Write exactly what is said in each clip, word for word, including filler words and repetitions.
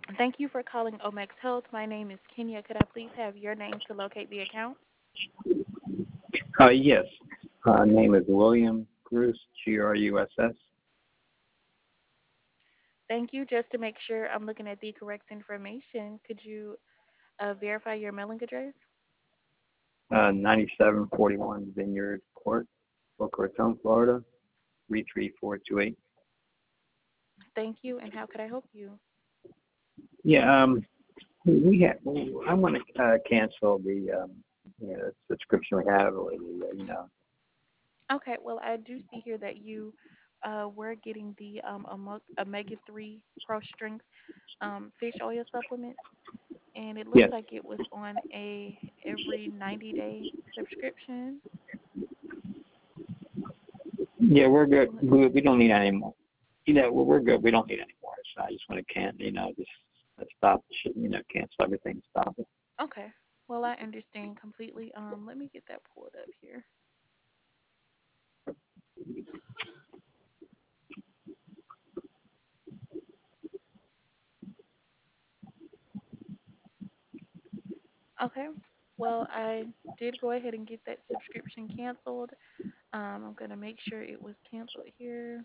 Thank you for calling Omex Health. My name is Kenya. Could I please have your name to locate the account? Uh, yes. Uh, name is William Gruss, G R U S S. Thank you. Just to make sure I'm looking at the correct information, could you uh, verify your mailing address? Uh, ninety-seven forty-one Vineyard Court, Boca Raton, Florida, three three four two eight. Thank you. And how could I help you? Yeah, um, we have, I want to uh, cancel the um, you know, subscription we have, or the, uh, you know. Okay. Well, I do see here that you uh, were getting the um, omega three Pro Strength um, fish oil supplement, and it looks Yes. like it was on a every ninety day subscription. Yeah, we're good. Let's We, we see. don't need any more. You know, we're, we're good. We don't need any more. So I just want to can, you know, just uh, stop, you know, cancel everything, stop it. Okay. Well, I understand completely. Um, let me get that pulled up here. Okay. Well, I did go ahead and get that subscription canceled. Um, I'm gonna make sure it was canceled here.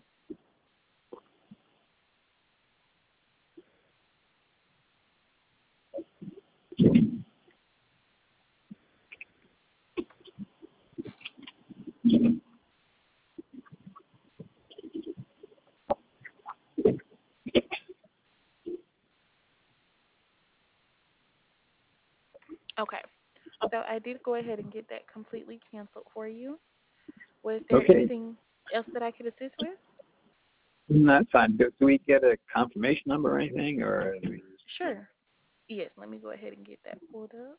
Okay. So I did go ahead and get that completely canceled for you. Was there Okay. anything else that I could assist with? No, that's fine. Do, do we get a confirmation number or anything, or do we just, Sure. Yes, let me go ahead and get that pulled up.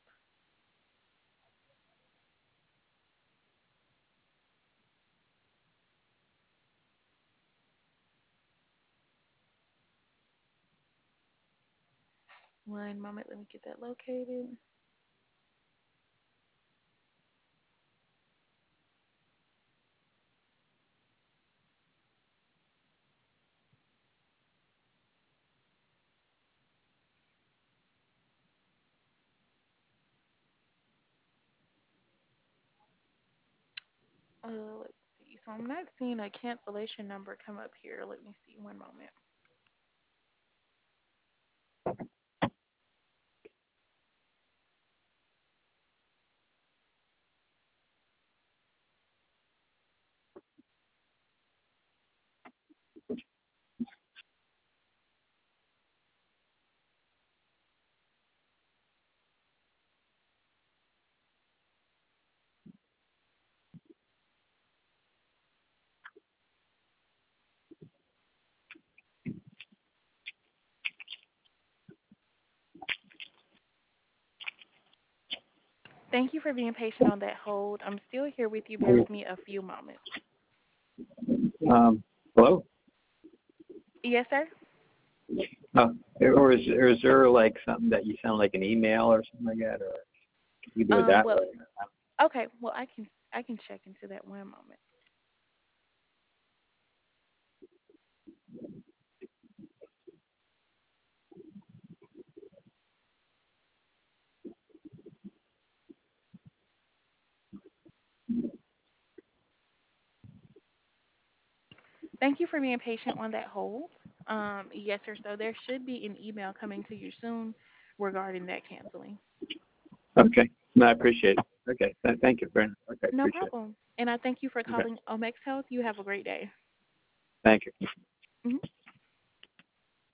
One moment, let me get that located. Uh, let's see. So I'm not seeing a cancellation number come up here. Let me see. One moment. Thank you for being patient on that hold. I'm still here with you. Bear with me a few moments. um, hello? Yes, sir. Uh, or is, or is there like something that you sound like an email or something like that, or you do it Um, that well, way? okay. Well, I can I can check into that one moment. Thank you for being patient on that hold. Um, yes, sir. So there should be an email coming to you soon regarding that canceling. Okay. No, I appreciate it. Okay. Th- thank you, Brandon. Okay, No appreciate problem. And I thank you for it. Okay. calling Omex Health. You have a great day. Thank you. Mhm.